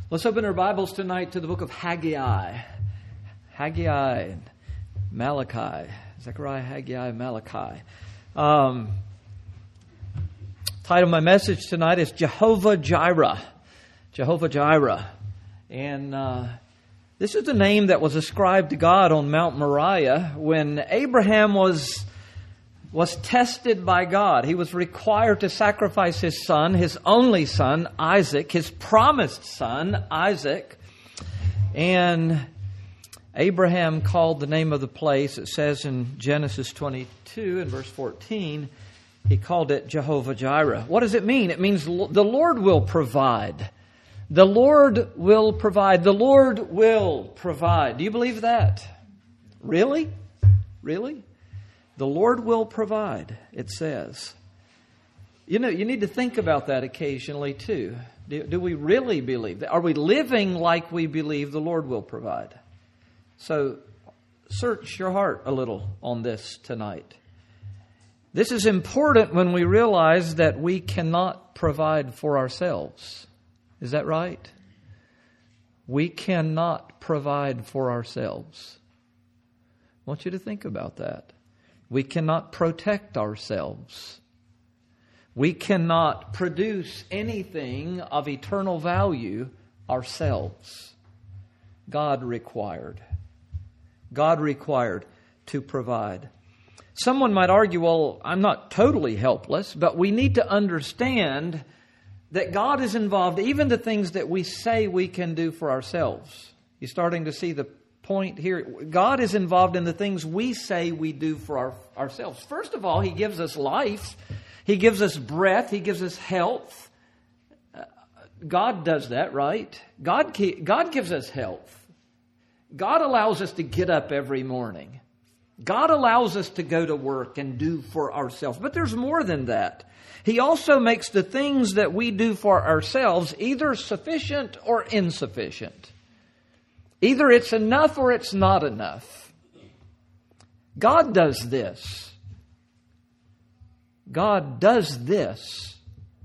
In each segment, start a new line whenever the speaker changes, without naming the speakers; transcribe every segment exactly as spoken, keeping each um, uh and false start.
Let's open our Bibles tonight to the book of Haggai. Haggai, Malachi, Zechariah, Haggai, Malachi. Um, title of my message tonight is Jehovah Jireh. Jehovah Jireh. And uh, this is the name that was ascribed to God on Mount Moriah when Abraham was was tested by God. He was required to sacrifice his son, his only son, Isaac, his promised son, Isaac. And Abraham called the name of the place, it says in Genesis twenty-two and verse fourteen, he called it Jehovah Jireh. What does it mean? It means the Lord will provide. The Lord will provide. The Lord will provide. Do you believe that? Really? Really? The Lord will provide, it says. You know, you need to think about that occasionally too. Do, do we really believe that? Are we living like we believe the Lord will provide? So, search your heart a little on this tonight. This is important when we realize that we cannot provide for ourselves. Is that right? We cannot provide for ourselves. I want you to think about that. We cannot protect ourselves. We cannot produce anything of eternal value ourselves. God required. God required to provide. Someone might argue, well, I'm not totally helpless, but we need to understand that God is involved, even the things that we say we can do for ourselves. You're starting to see the point here. God is involved in the things we say we do for our, ourselves. First of all, He gives us life. He gives us breath. He gives us health. Uh, God does that, right? God, God gives us health. God allows us to get up every morning. God allows us to go to work and do for ourselves. But there's more than that. He also makes the things that we do for ourselves either sufficient or insufficient. Either it's enough or it's not enough. God does this. God does this.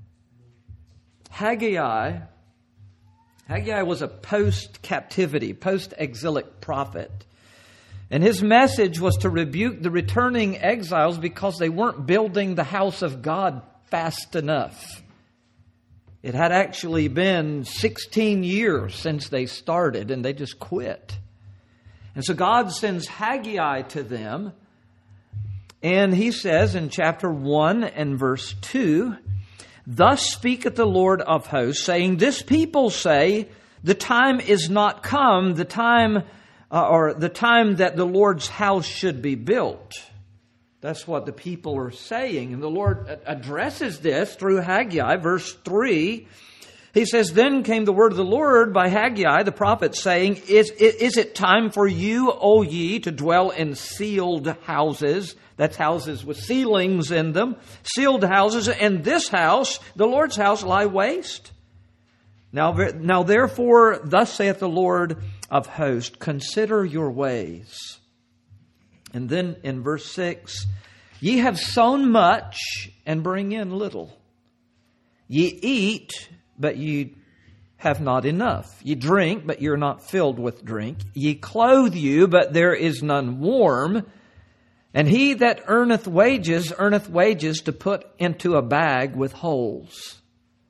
Haggai, Haggai was a post-captivity, post-exilic prophet. And his message was to rebuke the returning exiles because they weren't building the house of God fast enough. It had actually been sixteen years since they started and they just quit. And so God sends Haggai to them. And he says in chapter one and verse two, "Thus speaketh the Lord of hosts, saying, This people say, the time is not come, the time uh, or the time that the Lord's house should be built." That's what the people are saying. And the Lord addresses this through Haggai, verse three. He says, "Then came the word of the Lord by Haggai, the prophet, saying, Is, is it time for you, O ye, to dwell in sealed houses?" That's houses with ceilings in them. "Sealed houses, and this house, the Lord's house, lie waste? Now, now therefore, thus saith the Lord of hosts, consider your ways." And then in verse six, "Ye have sown much and bring in little. Ye eat, but ye have not enough. Ye drink, but you're not filled with drink. Ye clothe you, but there is none warm. And he that earneth wages, earneth wages to put into a bag with holes."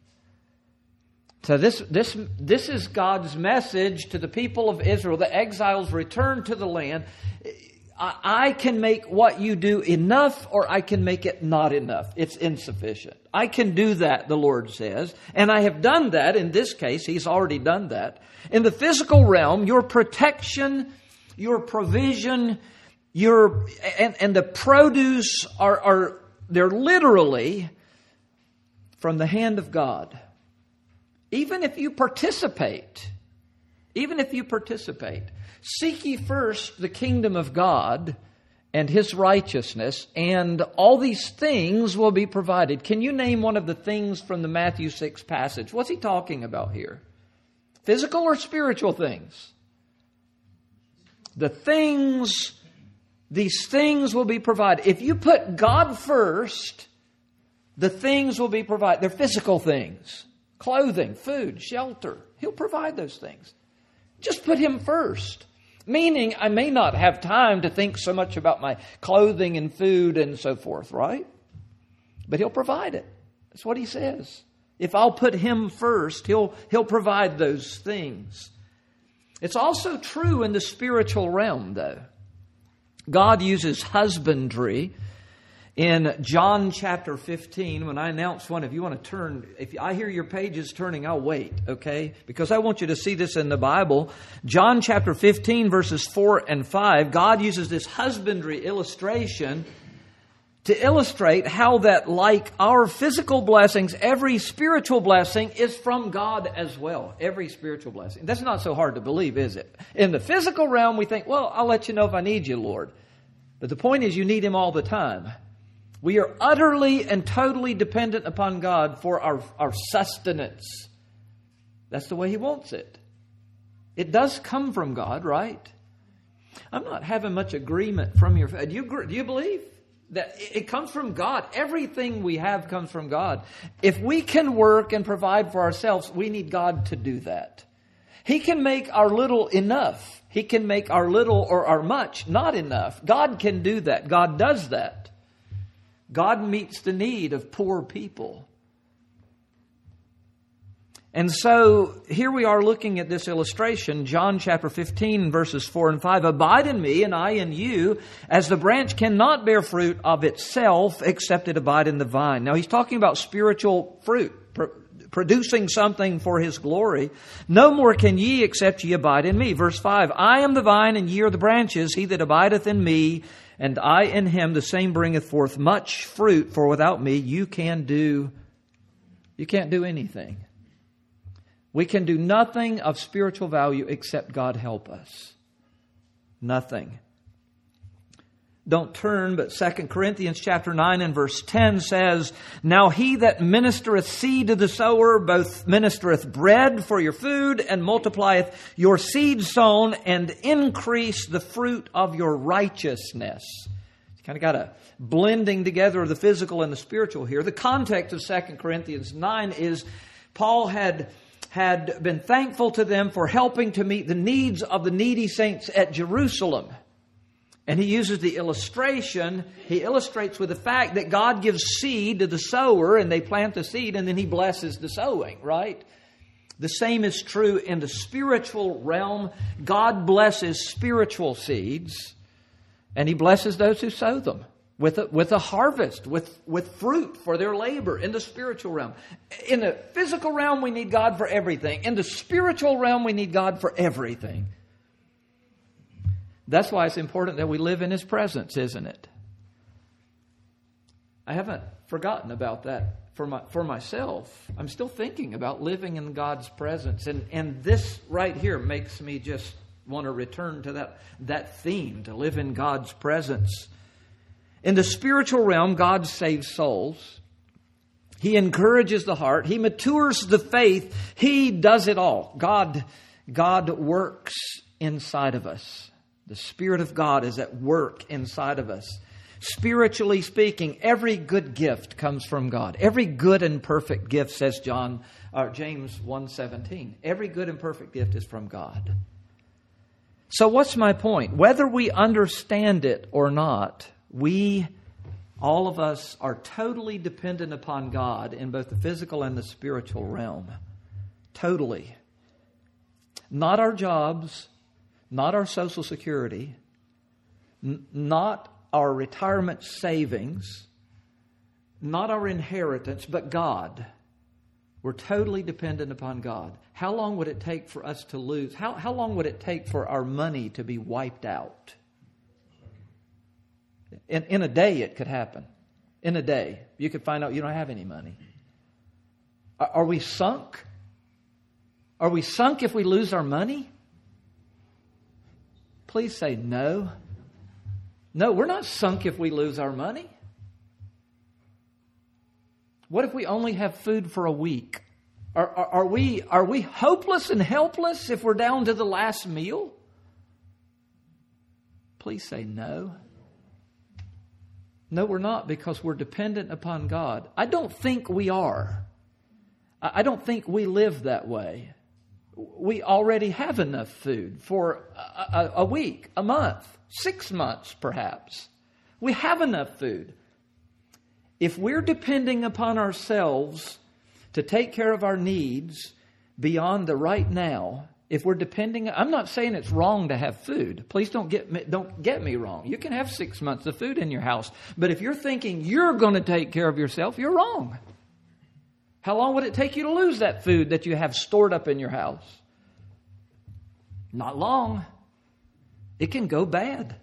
So this, this, this is God's message to the people of Israel. The exiles return to the land. I can make what you do enough, or I can make it not enough. It's insufficient. I can do that, the Lord says. And I have done that. In this case, He's already done that. In the physical realm, your protection, your provision, your and, and the produce are, are they're literally from the hand of God. Even if you participate, even if you participate, seek ye first the kingdom of God and His righteousness, and all these things will be provided. Can you name one of the things from the Matthew six passage? What's He talking about here? Physical or spiritual things? The things, these things will be provided. If you put God first, the things will be provided. They're physical things. clothing, food, shelter. He'll provide those things. Just put Him first. Meaning, I may not have time to think so much about my clothing and food and so forth, right? But He'll provide it. That's what He says. If I'll put Him first, He'll, He'll provide those things. It's also true in the spiritual realm, though. God uses husbandry. In John chapter fifteen, when I announce one, if you want to turn, if I hear your pages turning, I'll wait, okay? Because I want you to see this in the Bible. John chapter fifteen, verses four and five, God uses this husbandry illustration to illustrate how that, like our physical blessings, every spiritual blessing is from God as well. Every spiritual blessing. That's not so hard to believe, is it? In the physical realm, we think, well, I'll let you know if I need you, Lord. But the point is, you need Him all the time. We are utterly and totally dependent upon God for our, our sustenance. That's the way He wants it. It does come from God, right? I'm not having much agreement from your... Do you, do you believe that it comes from God? Everything we have comes from God. If we can work and provide for ourselves, we need God to do that. He can make our little enough. He can make our little or our much not enough. God can do that. God does that. God meets the need of poor people. And so here we are looking at this illustration, John chapter fifteen, verses four and five. Abide in me and I in you, as the branch cannot bear fruit of itself except it abide in the vine. Now he's talking about spiritual fruit, pr- producing something for His glory. No more can ye except ye abide in me. Verse five, I am the vine and ye are the branches. He that abideth in me and I in Him, the same bringeth forth much fruit. For without me you can do, you can't do anything. We can do nothing of spiritual value except God help us. Nothing. Don't turn, but Second Corinthians chapter nine and verse ten says, Now he that ministereth seed to the sower, both ministereth bread for your food, and multiplieth your seed sown, and increase the fruit of your righteousness. You kind of got a blending together of the physical and the spiritual here. The context of Second Corinthians nine is Paul had had been thankful to them for helping to meet the needs of the needy saints at Jerusalem. And he uses the illustration, he illustrates with the fact that God gives seed to the sower and they plant the seed and then He blesses the sowing, right? The same is true in the spiritual realm. God blesses spiritual seeds and He blesses those who sow them with a, with a harvest, with, with fruit for their labor in the spiritual realm. In the physical realm, we need God for everything. In the spiritual realm, we need God for everything. That's why it's important that we live in His presence, isn't it? I haven't forgotten about that for my for myself. I'm still thinking about living in God's presence. And, and this right here makes me just want to return to that, that theme, to live in God's presence. In the spiritual realm, God saves souls. He encourages the heart. He matures the faith. He does it all. God, God works inside of us. The Spirit of God is at work inside of us. Spiritually speaking, every good gift comes from God. Every good and perfect gift, says John, or James one seventeen. Every good and perfect gift is from God. So what's my point? Whether we understand it or not, we, all of us, are totally dependent upon God in both the physical and the spiritual realm. Totally. Not our jobs, not our Social Security, n- not our retirement savings, not our inheritance, but God. We're totally dependent upon God. How long would it take for us to lose? How, how long would it take for our money to be wiped out? In, in a day, it could happen. In a day, you could find out you don't have any money. Are, are we sunk? Are we sunk if we lose our money? Please say no. No, we're not sunk if we lose our money. What if we only have food for a week? Are, are, are we, are we hopeless and helpless if we're down to the last meal? Please say no. No, we're not, because we're dependent upon God. I don't think we are. I don't think we live that way. We already have enough food for a, a, a week, a month, six months perhaps. We have enough food. If we're depending upon ourselves to take care of our needs beyond the right now, if we're depending, I'm not saying it's wrong to have food. Please don't get me, don't get me wrong. You can have six months of food in your house. But if you're thinking you're going to take care of yourself, you're wrong. How long would it take you to lose that food that you have stored up in your house? Not long. It can go bad.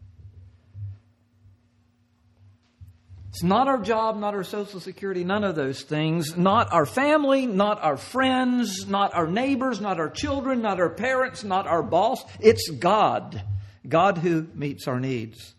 It's not our job, not our Social Security, none of those things. Not our family, not our friends, not our neighbors, not our children, not our parents, not our boss. It's God. God who meets our needs.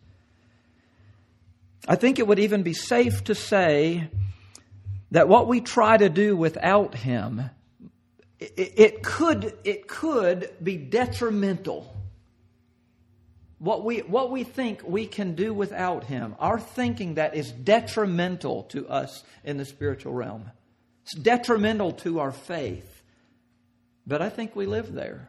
I think it would even be safe to say that what we try to do without Him, it, it could, it could be detrimental. What we, what we think we can do without Him, our thinking that is detrimental to us in the spiritual realm. It's detrimental to our faith. But I think we live there.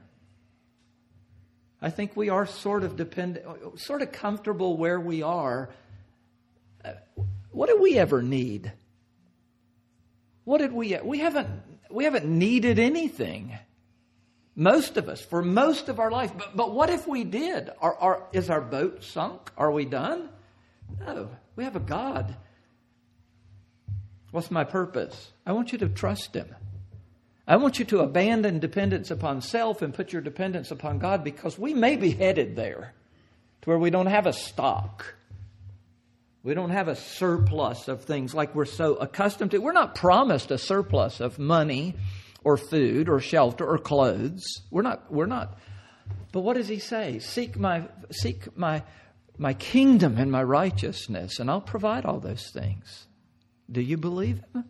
I think we are sort of dependent, sort of comfortable where we are. What do we ever need? What did we, we haven't, we haven't needed anything. Most of us, for most of our life. But, but what if we did? Are, are, is our boat sunk? Are we done? No. We have a God. What's my purpose? I want you to trust Him. I want you to abandon dependence upon self and put your dependence upon God, because we may be headed there to where we don't have a stock. We don't have a surplus of things like we're so accustomed to. We're not promised a surplus of money or food, or shelter, or clothes. We're not, we're not. But what does He say? Seek my, seek my, my kingdom and my righteousness, and I'll provide all those things. Do you believe Him?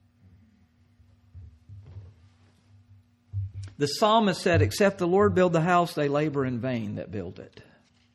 The psalmist said, except the Lord build the house, they labor in vain that build it.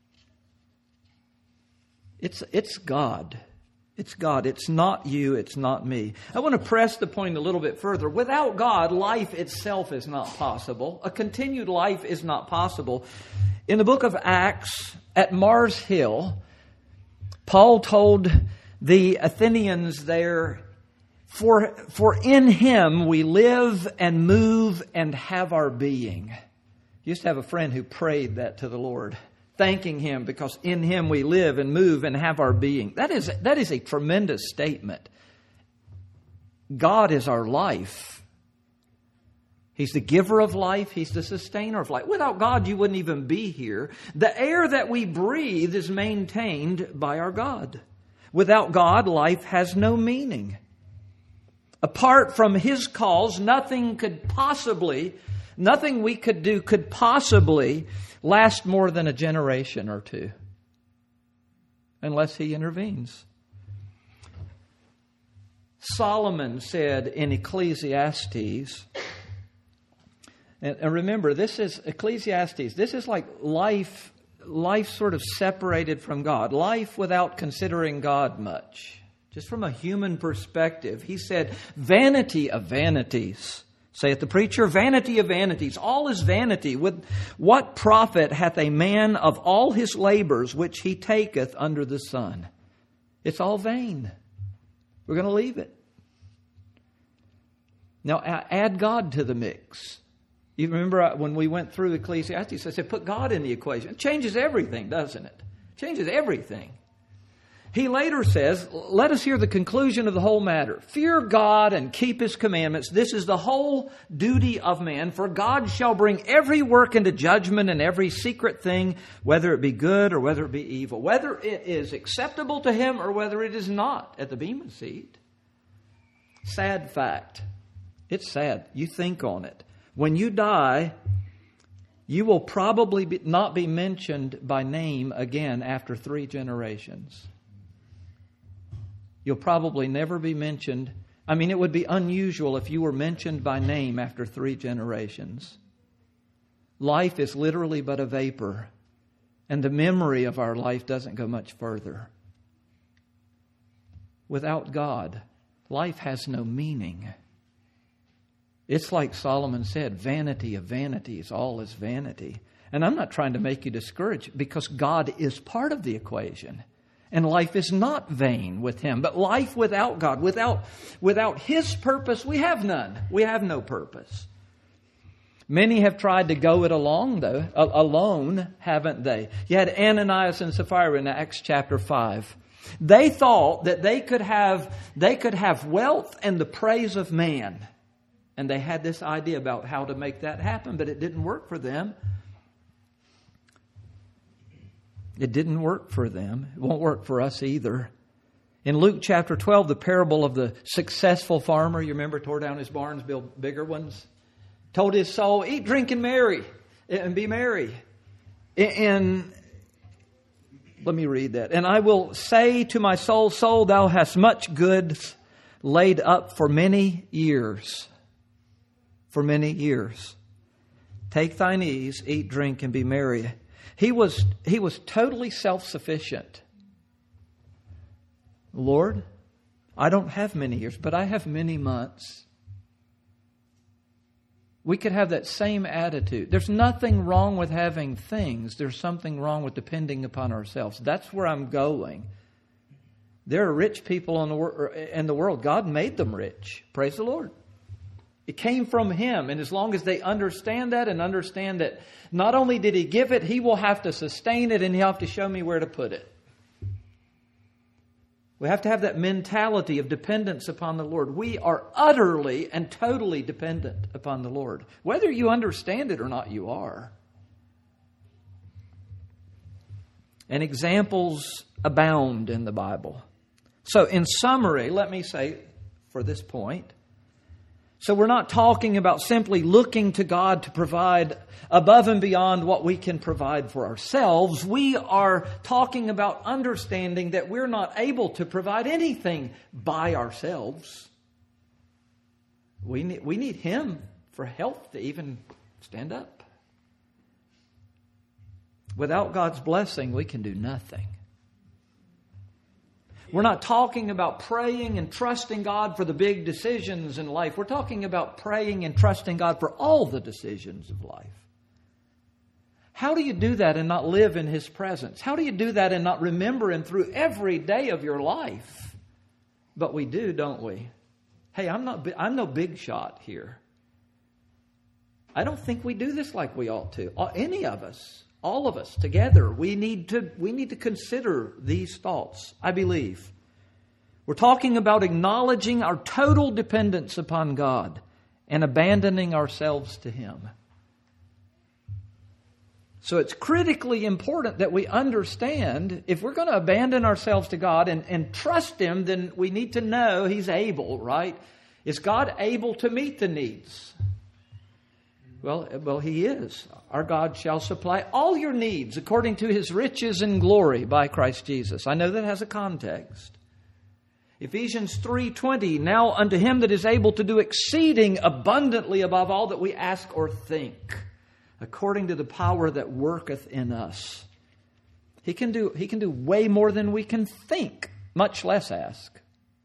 It's, it's God. It's God. It's not you. It's not me. I want to press the point a little bit further. Without God, life itself is not possible. A continued life is not possible. In the book of Acts, at Mars Hill, Paul told the Athenians there, for, for in Him we live and move and have our being. I used to have a friend who prayed that to the Lord, thanking Him because in Him we live and move and have our being. That is, that is a tremendous statement. God is our life. He's the giver of life. He's the sustainer of life. Without God, you wouldn't even be here. The air that we breathe is maintained by our God. Without God, life has no meaning. Apart from His cause, nothing could possibly, nothing we could do could possibly last more than a generation or two, unless He intervenes. Solomon said in Ecclesiastes, and, and remember, this is Ecclesiastes, this is like life, life sort of separated from God, life without considering God much. Just from a human perspective, he said, vanity of vanities. Saith the preacher, vanity of vanities. All is vanity. With what profit hath a man of all his labors which he taketh under the sun? It's all vain. We're going to leave it. Now add God to the mix. You remember when we went through Ecclesiastes, I said, put God in the equation. It changes everything, doesn't it? It changes everything. He later says, let us hear the conclusion of the whole matter. Fear God and keep His commandments. This is the whole duty of man. For God shall bring every work into judgment and every secret thing, whether it be good or whether it be evil. Whether it is acceptable to Him or whether it is not at the Bema seat. Sad fact. It's sad. You think on it. When you die, you will probably be, not be mentioned by name again after three generations. You'll probably never be mentioned. I mean, it would be unusual if you were mentioned by name after three generations. Life is literally but a vapor, and the memory of our life doesn't go much further. Without God, life has no meaning. It's like Solomon said, vanity of vanities, all is vanity. And I'm not trying to make you discouraged, because God is part of the equation. And life is not vain with Him. But life without God, without, without His purpose, we have none. We have no purpose. Many have tried to go it along, though, alone, haven't they? You had Ananias and Sapphira in Acts chapter five. They thought that they could have, they could have wealth and the praise of man. And they had this idea about how to make that happen, but it didn't work for them. It didn't work for them. It won't work for us either. In Luke chapter twelve, the parable of the successful farmer, you remember, tore down his barns, built bigger ones, told his soul, eat, drink, and marry, and be merry. And let me read that. And I will say to my soul, soul, thou hast much goods laid up for many years. For many years. Take thine ease, eat, drink, and be merry. He was, he was totally self-sufficient. Lord, I don't have many years, but I have many months. We could have that same attitude. There's nothing wrong with having things. There's something wrong with depending upon ourselves. That's where I'm going. There are rich people in the, wor- in the world. God made them rich. Praise the Lord. It came from Him. And as long as they understand that and understand that not only did He give it, He will have to sustain it, and He'll have to show me where to put it. We have to have that mentality of dependence upon the Lord. We are utterly and totally dependent upon the Lord. Whether you understand it or not, you are. And examples abound in the Bible. So in summary, let me say for this point, so we're not talking about simply looking to God to provide above and beyond what we can provide for ourselves. We are talking about understanding that we're not able to provide anything by ourselves. We need, we need Him for health to even stand up. Without God's blessing, we can do nothing. We're not talking about praying and trusting God for the big decisions in life. We're talking about praying and trusting God for all the decisions of life. How do you do that and not live in His presence? How do you do that and not remember Him through every day of your life? But we do, don't we? Hey, I'm not, I'm no big shot here. I don't think we do this like we ought to. Any of us. All of us together, we need to we need to consider these thoughts, I believe. We're talking about acknowledging our total dependence upon God and abandoning ourselves to Him. So it's critically important that we understand, if we're going to abandon ourselves to God and, and trust Him, then we need to know He's able, right? Is God able to meet the needs? Well, well, He is. Our God shall supply all your needs according to His riches and glory by Christ Jesus. I know that has a context. Ephesians three twenty, now unto Him that is able to do exceeding abundantly above all that we ask or think, according to the power that worketh in us. He can do, He can do way more than we can think, much less ask.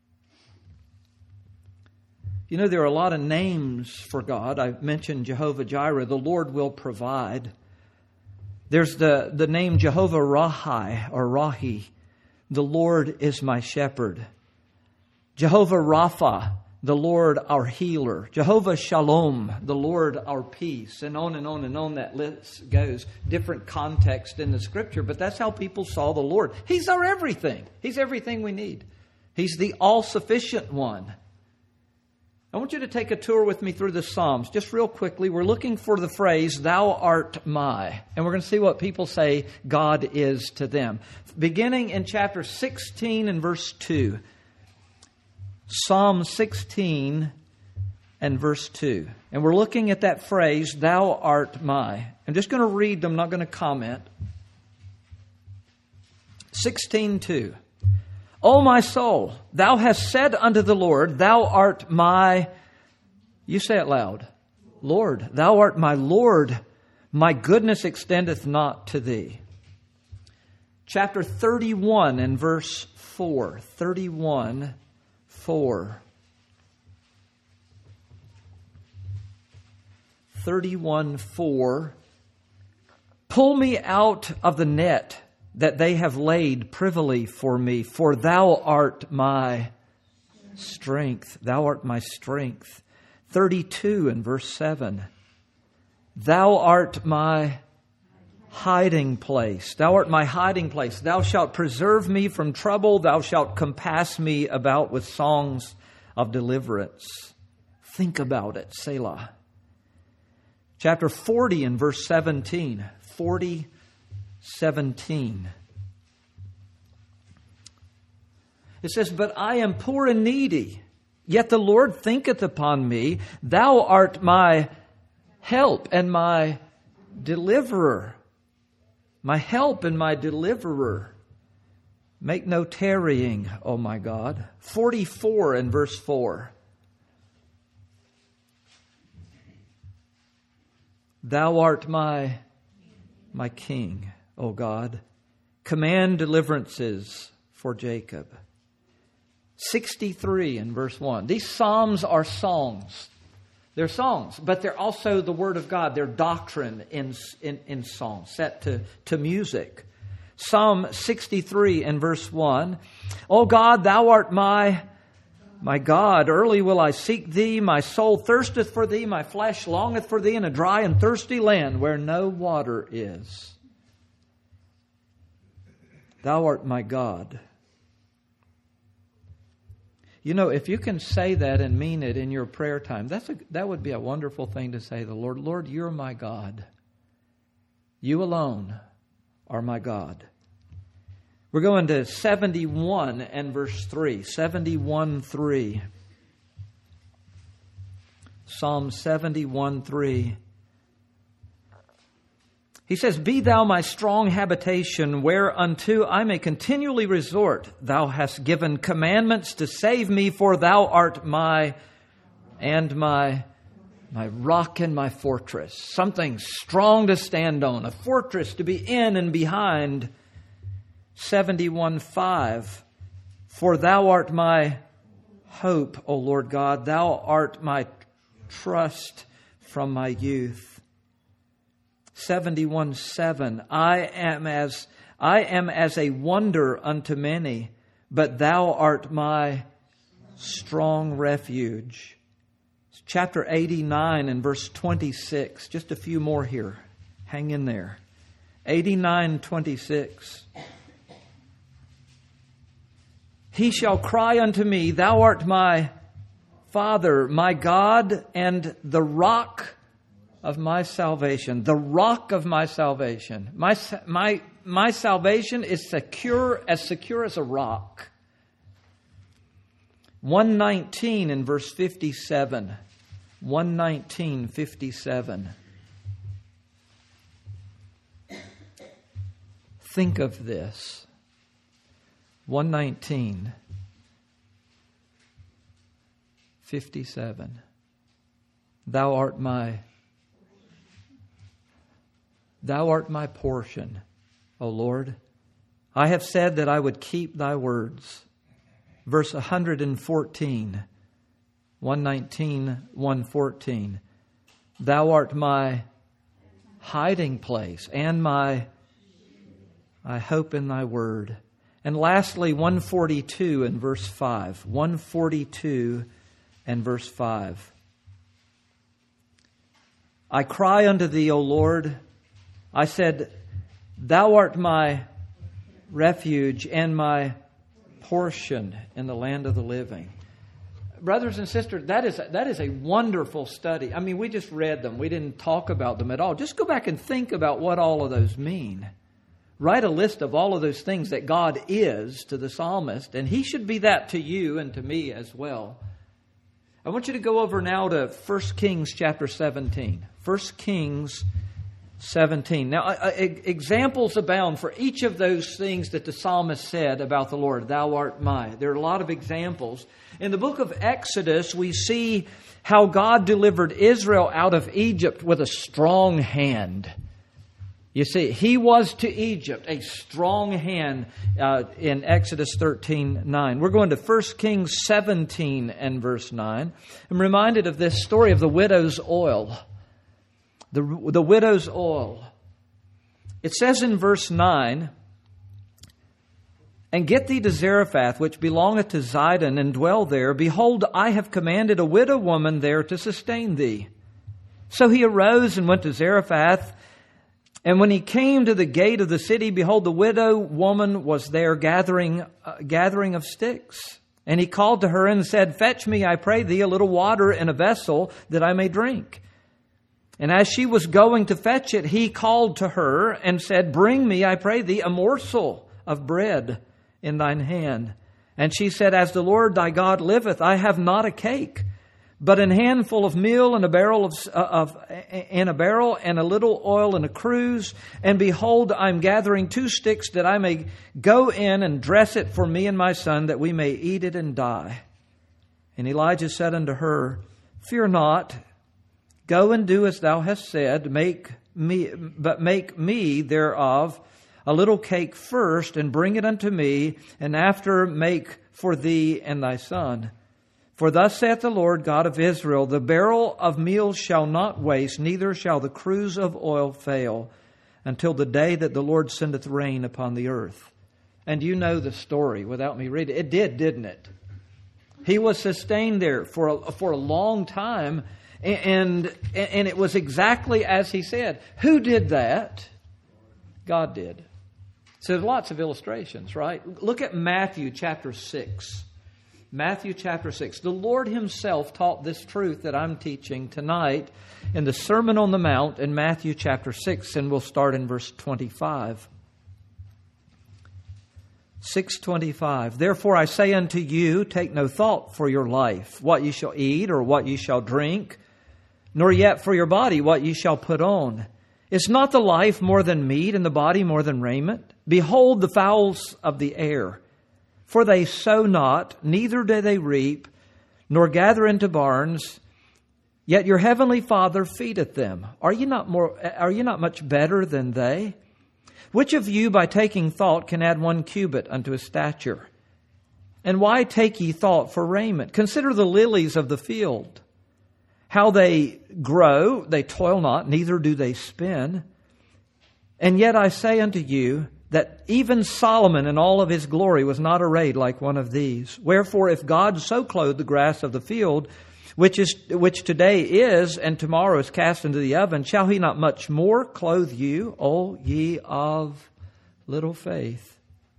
You know, there are a lot of names for God. I mentioned Jehovah Jireh, the Lord will provide. There's the, the name Jehovah Rahi or Rahi, the Lord is my shepherd. Jehovah Rapha, the Lord our healer. Jehovah Shalom, the Lord our peace. And on and on and on that list goes. Different context in the Scripture, but that's how people saw the Lord. He's our everything. He's everything we need. He's the all-sufficient one. I want you to take a tour with me through the Psalms. Just real quickly, we're looking for the phrase, thou art my. And we're going to see what people say God is to them. Beginning in chapter sixteen and verse two. Psalm sixteen and verse two. And we're looking at that phrase, thou art my. I'm just going to read them, I'm not going to comment. sixteen two. O my soul, thou hast said unto the Lord, thou art my, you say it loud, Lord, thou art my Lord, my goodness extendeth not to thee. Chapter thirty-one and verse four, thirty-one, four. thirty-one four. Pull me out of the net that they have laid privily for me, for thou art my strength. Thou art my strength. thirty-two and verse seven. Thou art my hiding place. Thou art my hiding place. Thou shalt preserve me from trouble. Thou shalt compass me about with songs of deliverance. Think about it, Selah. Chapter forty and verse seventeen. forty, seventeen. It says, but I am poor and needy, yet the Lord thinketh upon me. Thou art my help and my deliverer. My help and my deliverer. Make no tarrying, O my God. forty-four and verse four. Thou art my, my King, O God. Command deliverances for Jacob. sixty-three and verse one. These psalms are songs. They're songs, but they're also the Word of God. They're doctrine in, in, in song, set to, to music. Psalm sixty-three and verse one. O God, thou art my, my God. Early will I seek thee. My soul thirsteth for thee. My flesh longeth for thee in a dry and thirsty land where no water is. Thou art my God. You know, if you can say that and mean it in your prayer time, that's a, that would be a wonderful thing to say to the Lord. Lord, you're my God. You alone are my God. We're going to seventy-one and verse three. seventy-one three. Psalm seventy-one three. He says, be thou my strong habitation, whereunto I may continually resort. Thou hast given commandments to save me, for thou art my and my my rock and my fortress. Something strong to stand on, a fortress to be in and behind. seventy-one five. For thou art my hope, O Lord God. Thou art my trust from my youth. seventy-one seven. I am as I am as a wonder unto many, but thou art my strong refuge. Chapter eighty-nine and verse twenty-six. Just a few more here. Hang in there. eighty-nine twenty-six. He shall cry unto me, thou art my Father, my God, and the rock of my salvation. The rock of my salvation. My, my, my salvation is secure, as secure as a rock. one nineteen in verse fifty-seven. one nineteen, fifty-seven. Think of this. one nineteen, fifty-seven. Thou art my Thou art my portion, O Lord. I have said that I would keep thy words. Verse one fourteen. one nineteen, one fourteen. Thou art my hiding place and my I hope in thy word. And lastly, one forty-two and verse five. one forty-two and verse five. I cry unto thee, O Lord. I said, thou art my refuge and my portion in the land of the living. Brothers and sisters, that is, that is a wonderful study. I mean, we just read them. We didn't talk about them at all. Just go back and think about what all of those mean. Write a list of all of those things that God is to the psalmist, and He should be that to you and to me as well. I want you to go over now to First Kings chapter seventeen. First Kings seventeen. Now, uh, examples abound for each of those things that the psalmist said about the Lord. Thou art my. There are a lot of examples. In the book of Exodus, we see how God delivered Israel out of Egypt with a strong hand. You see, He was to Egypt a strong hand uh, in Exodus thirteen nine. We're going to First Kings seventeen and verse nine. I'm reminded of this story of the widow's oil. the, the widow's oil. It says in verse nine, "And get thee to Zarephath, which belongeth to Zidon, and dwell there. Behold, I have commanded a widow woman there to sustain thee." So he arose and went to Zarephath. And when he came to the gate of the city, behold, the widow woman was there gathering, uh, gathering of sticks. And he called to her and said, "Fetch me, I pray thee, a little water in a vessel that I may drink." And as she was going to fetch it, he called to her and said, "Bring me, I pray thee, a morsel of bread in thine hand." And she said, "As the Lord thy God liveth, I have not a cake, but an handful of meal and a barrel of, uh, of and a barrel and a little oil in a cruse. And behold, I'm gathering two sticks that I may go in and dress it for me and my son, that we may eat it and die." And Elijah said unto her, "Fear not, go and do as thou hast said. Make me, but make me thereof a little cake first, and bring it unto me, and after make for thee and thy son. For thus saith the Lord God of Israel, the barrel of meal shall not waste, neither shall the cruse of oil fail, until the day that the Lord sendeth rain upon the earth." And you know the story without me reading. It did, didn't it? He was sustained there for a, for a long time, and, and it was exactly as he said. Who did that? God did. So there's lots of illustrations, right? Look at Matthew chapter six. Matthew chapter six. The Lord Himself taught this truth that I'm teaching tonight in the Sermon on the Mount in Matthew chapter six, and we'll start in verse twenty-five. six twenty-five. "Therefore I say unto you, take no thought for your life, what ye shall eat or what ye shall drink, nor yet for your body what ye shall put on. Is not the life more than meat, and the body more than raiment? Behold the fowls of the air, for they sow not, neither do they reap, nor gather into barns, yet your heavenly Father feedeth them. Are ye not more? Are ye not much better than they? Which of you by taking thought can add one cubit unto his stature? And why take ye thought for raiment? Consider the lilies of the field, how they grow, they toil not, neither do they spin. And yet I say unto you, that even Solomon in all of his glory was not arrayed like one of these. Wherefore, if God so clothe the grass of the field, which is which today is, and tomorrow is cast into the oven, shall He not much more clothe you, O ye of little faith?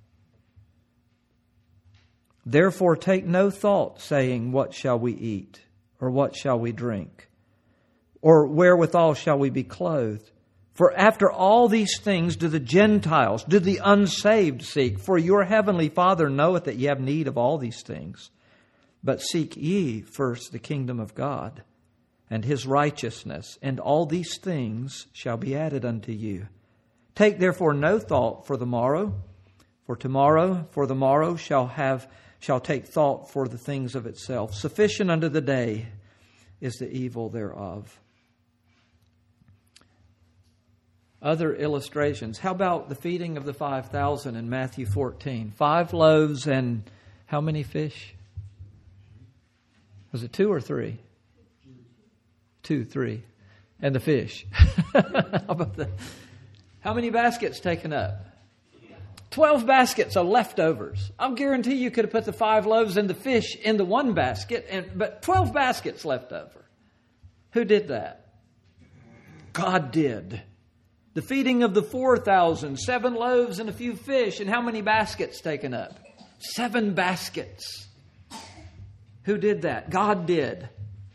Therefore take no thought, saying, What shall we eat? Or what shall we drink? Or wherewithal shall we be clothed? For after all these things do the Gentiles, do the unsaved seek. For your heavenly Father knoweth that ye have need of all these things. But seek ye first the kingdom of God and His righteousness, and all these things shall be added unto you. Take therefore no thought for the morrow, for tomorrow, for the morrow shall have shall take thought for the things of itself. Sufficient unto the day is the evil thereof. Other illustrations. How about the feeding of the five thousand in Matthew fourteen? Five loaves and how many fish? Was it two or three? Two, three. And the fish. How about the, how many baskets taken up? Twelve baskets of leftovers. I'll guarantee you could have put the five loaves and the fish in the one basket, and but twelve baskets left over. Who did that? God did. The feeding of the four thousand, seven loaves and a few fish, and how many baskets taken up? Seven baskets. Who did that? God did.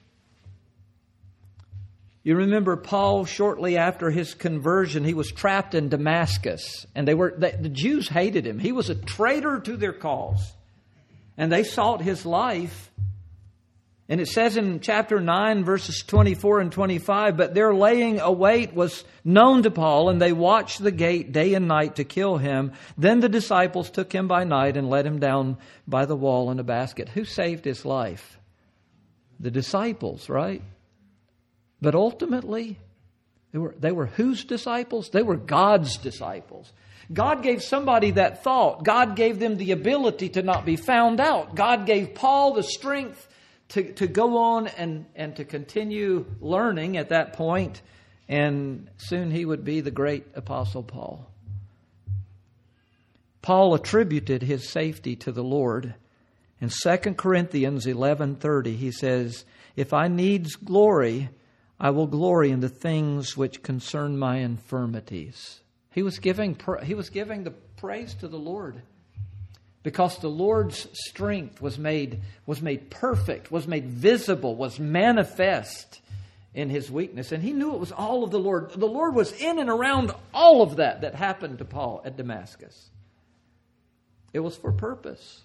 You remember Paul, shortly after his conversion, he was trapped in Damascus, and they were they, the Jews hated him. He was a traitor to their cause, and they sought his life. And it says in chapter nine, verses twenty-four and twenty-five, but their laying await was known to Paul, and they watched the gate day and night to kill him. Then the disciples took him by night and let him down by the wall in a basket. Who saved his life? The disciples, right? But ultimately, they were, they were whose disciples? They were God's disciples. God gave somebody that thought. God gave them the ability to not be found out. God gave Paul the strength To, to go on and, and to continue learning at that point. and soon he would be the great Apostle Paul. Paul attributed his safety to the Lord. In Second Corinthians eleven thirty, he says, "If I needs glory, I will glory in the things which concern my infirmities." He was giving he was giving the praise to the Lord because the Lord's strength was made was made perfect, was made visible, was manifest in his weakness, and he knew it was all of the Lord. The Lord was in and around all of that that happened to Paul at Damascus. It was for purpose.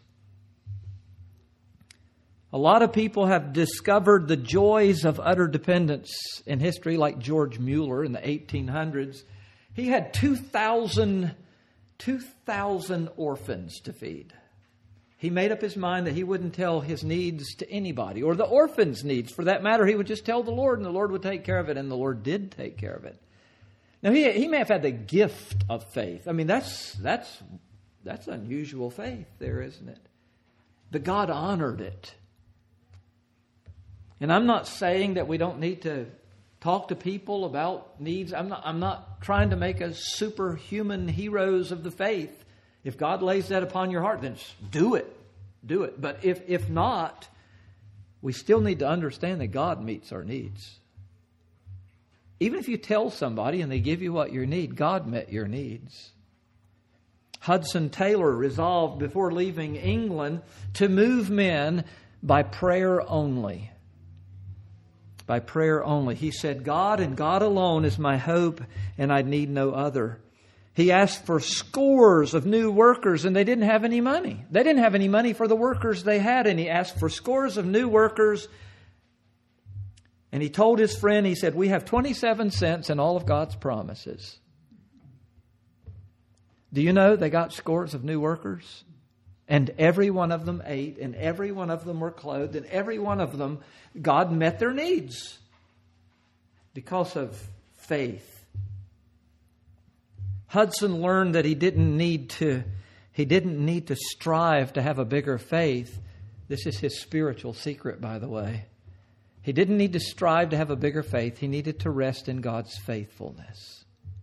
A lot of people have discovered the joys of utter dependence in history, like George Mueller in the eighteen hundreds. He had two thousand, two thousand orphans to feed. He made up his mind that he wouldn't tell his needs to anybody, or the orphans' needs. For that matter, he would just tell the Lord, and the Lord would take care of it, and the Lord did take care of it. Now, he, he may have had the gift of faith. I mean, that's, that's, that's unusual faith there, isn't it? But God honored it. And I'm not saying that we don't need to talk to people about needs. I'm not, I'm not trying to make us superhuman heroes of the faith. If God lays that upon your heart, then do it. Do it. But if, if not, we still need to understand that God meets our needs. Even if you tell somebody and they give you what you need, God met your needs. Hudson Taylor resolved before leaving England to move men by prayer only. By prayer only. He said, "God and God alone is my hope, and I need no other." He asked for scores of new workers, and they didn't have any money. They didn't have any money for the workers they had, and he asked for scores of new workers. And he told his friend, he said, "We have twenty-seven cents in all of God's promises." Do you know they got scores of new workers? And every one of them ate, and every one of them were clothed, and every one of them, God met their needs because of faith. Hudson learned that he didn't need to, he didn't need to strive to have a bigger faith. This is his spiritual secret, by the way. He didn't need to strive to have a bigger faith. He needed to rest in God's faithfulness.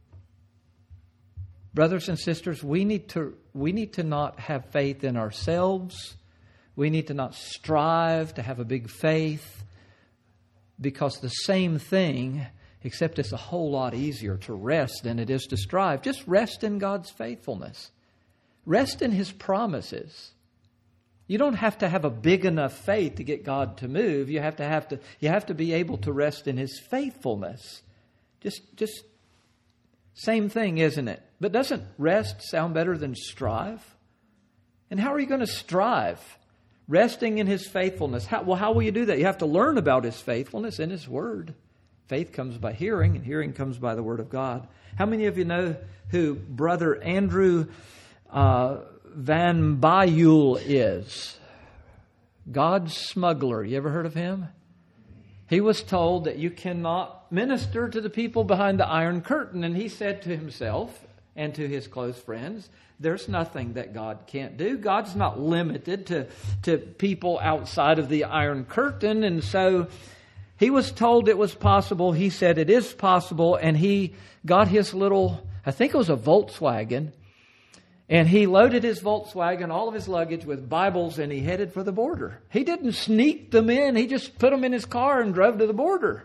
Brothers and sisters, we need to we need to not have faith in ourselves. We need to not strive to have a big faith, because the same thing, except it's a whole lot easier to rest than it is to strive. Just rest in God's faithfulness. Rest in His promises. You don't have to have a big enough faith to get God to move. You have to have to you have to be able to rest in His faithfulness. Just just same thing, isn't it? But doesn't rest sound better than strive? And how are you going to strive? Resting in His faithfulness. How, well, how will you do that? You have to learn about His faithfulness in His Word. Faith comes by hearing, and hearing comes by the Word of God. How many of you know who Brother Andrew uh, Van Bayul is? God's smuggler. You ever heard of him? He was told that you cannot minister to the people behind the Iron Curtain. And he said to himself and to his close friends, there's nothing that God can't do. God's not limited to, to people outside of the Iron Curtain. And so he was told it was possible. He said it is possible. And he got his little, I think it was a Volkswagen. And he loaded his Volkswagen, all of his luggage, with Bibles, and he headed for the border. He didn't sneak them in. He just put them in his car and drove to the border.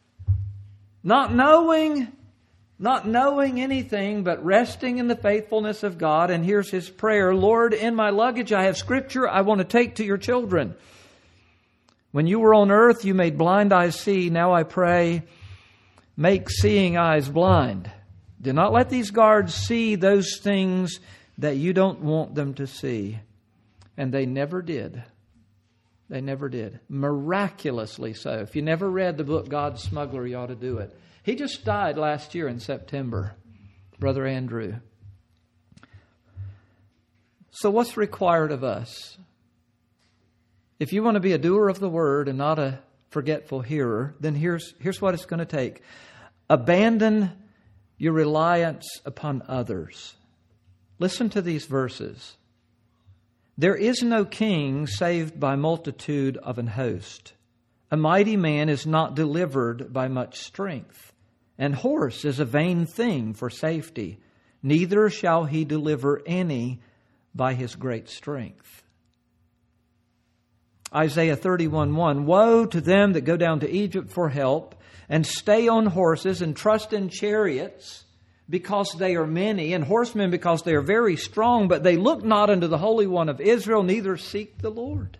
Not knowing, not knowing anything, but resting in the faithfulness of God. And here's his prayer. Lord, in my luggage I have Scripture I want to take to your children. When you were on earth, you made blind eyes see. Now I pray, make seeing eyes blind. Do not let these guards see those things that you don't want them to see. And they never did. They never did. Miraculously so. If you never read the book God's Smuggler, you ought to do it. He just died last year in September, Brother Andrew. So what's required of us? If you want to be a doer of the word and not a forgetful hearer, then here's, here's what it's going to take. Abandon your reliance upon others. Listen to these verses. There is no king saved by multitude of an host. A mighty man is not delivered by much strength. and horse is a vain thing for safety. Neither shall he deliver any by his great strength. Isaiah thirty-one one, woe to them that go down to Egypt for help, and stay on horses, and trust in chariots, because they are many, and horsemen because they are very strong, but they look not unto the Holy One of Israel, neither seek the Lord.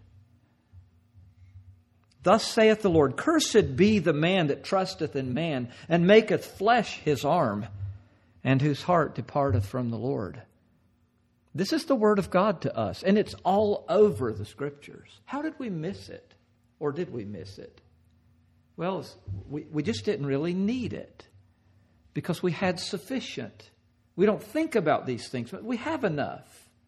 Thus saith the Lord, cursed be the man that trusteth in man, and maketh flesh his arm, and whose heart departeth from the Lord. This is the word of God to us, and it's all over the Scriptures. How did we miss it? Or did we miss it? Well, we, we just didn't really need it, because we had sufficient. We don't think about these things, but we have enough.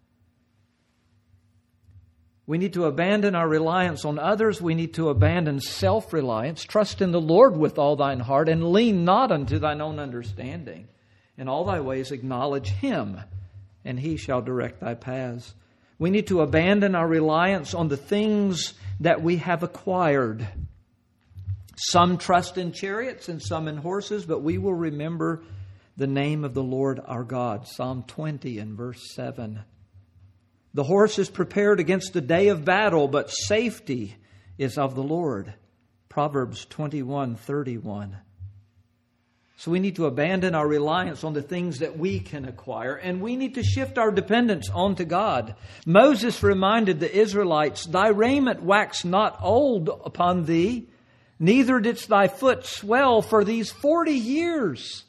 We need to abandon our reliance on others. We need to abandon self-reliance. Trust in the Lord with all thine heart, and lean not unto thine own understanding. In all thy ways acknowledge Him, and He shall direct thy paths. We need to abandon our reliance on the things that we have acquired. Some trust in chariots and some in horses, but we will remember the name of the Lord our God. Psalm twenty and verse seven. The horse is prepared against the day of battle, but safety is of the Lord. Proverbs twenty-one thirty-one. So we need to abandon our reliance on the things that we can acquire, and we need to shift our dependence onto God. Moses reminded the Israelites, thy raiment waxed not old upon thee, neither didst thy foot swell for these forty years.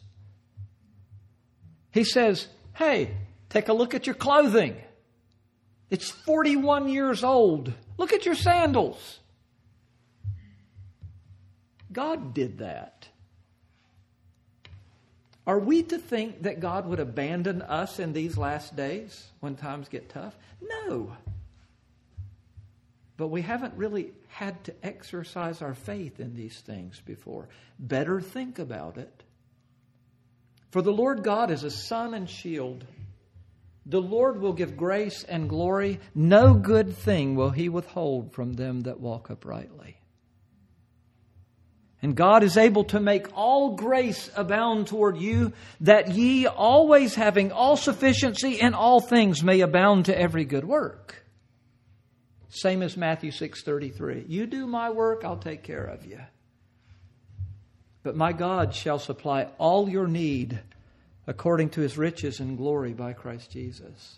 He says, hey, take a look at your clothing. It's forty-one years old. Look at your sandals. God did that. Are we to think that God would abandon us in these last days when times get tough? No. But we haven't really had to exercise our faith in these things before. Better think about it. For the Lord God is a sun and shield. The Lord will give grace and glory. No good thing will He withhold from them that walk uprightly. And God is able to make all grace abound toward you, that ye always having all sufficiency in all things may abound to every good work. Same as Matthew six thirty-three. You do my work, I'll take care of you. But my God shall supply all your need according to His riches and glory by Christ Jesus.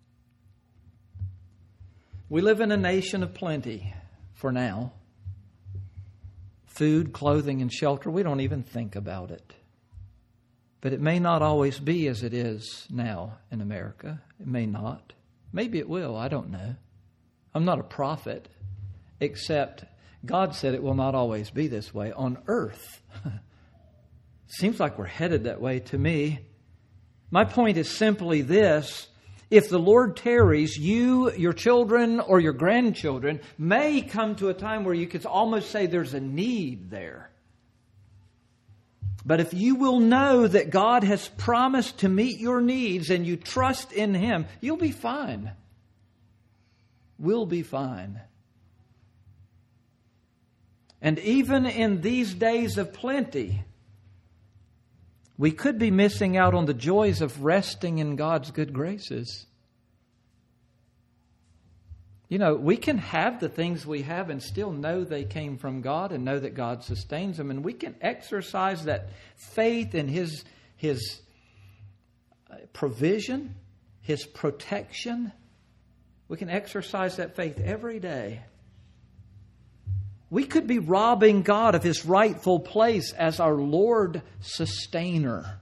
We live in a nation of plenty for now. Food, clothing, and shelter, we don't even think about it. But it may not always be as it is now in America. It may not. Maybe it will. I don't know. I'm not a prophet, except God said it will not always be this way on earth. Seems like we're headed that way to me. My point is simply this. If the Lord tarries, you, your children, or your grandchildren may come to a time where you could almost say there's a need there. But if you will know that God has promised to meet your needs and you trust in Him, you'll be fine. We'll be fine. And even in these days of plenty, we could be missing out on the joys of resting in God's good graces. You know, we can have the things we have and still know they came from God and know that God sustains them. And we can exercise that faith in His, His provision, His protection. We can exercise that faith every day. We could be robbing God of His rightful place as our Lord sustainer.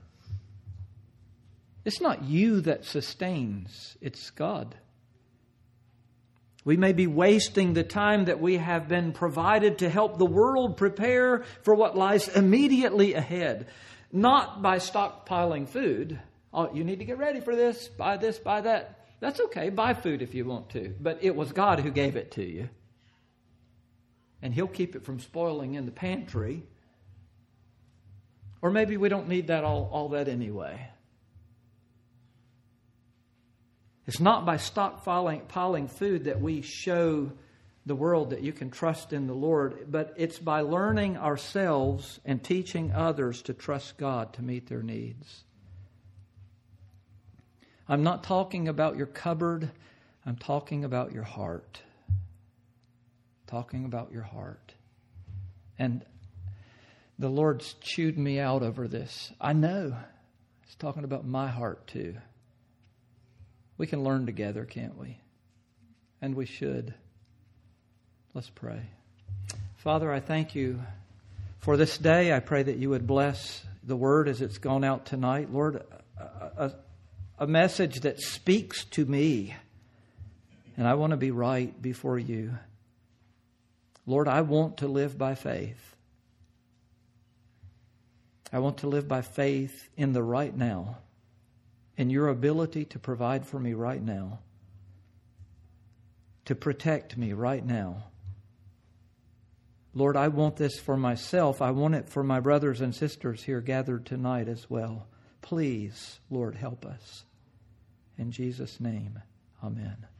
It's not you that sustains, it's God. We may be wasting the time that we have been provided to help the world prepare for what lies immediately ahead. Not by stockpiling food. Oh, you need to get ready for this, buy this, buy that. That's okay, buy food if you want to. But it was God who gave it to you. And He'll keep it from spoiling in the pantry. Or maybe we don't need that all, all that anyway. It's not by stockpiling piling food that we show the world that you can trust in the Lord, but it's by learning ourselves and teaching others to trust God to meet their needs. I'm not talking about your cupboard. I'm talking about your heart. Talking about your heart. And the Lord's chewed me out over this. I know. He's talking about my heart too. We can learn together, can't we? And we should. Let's pray. Father, I thank you for this day. I pray that you would bless the word as it's gone out tonight. Lord, a, a, a message that speaks to me. And I want to be right before you. Lord, I want to live by faith. I want to live by faith in the right now, in your ability to provide for me right now, to protect me right now. Lord, I want this for myself. I want it for my brothers and sisters here gathered tonight as well. Please, Lord, help us. In Jesus' name, amen.